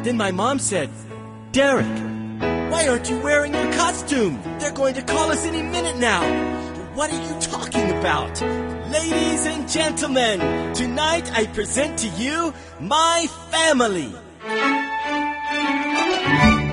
Then my mom said, "Derek, why aren't you wearing your costume? They're going to call us any minute now." "What are you talking about?" "Ladies and gentlemen, tonight I present to you my family."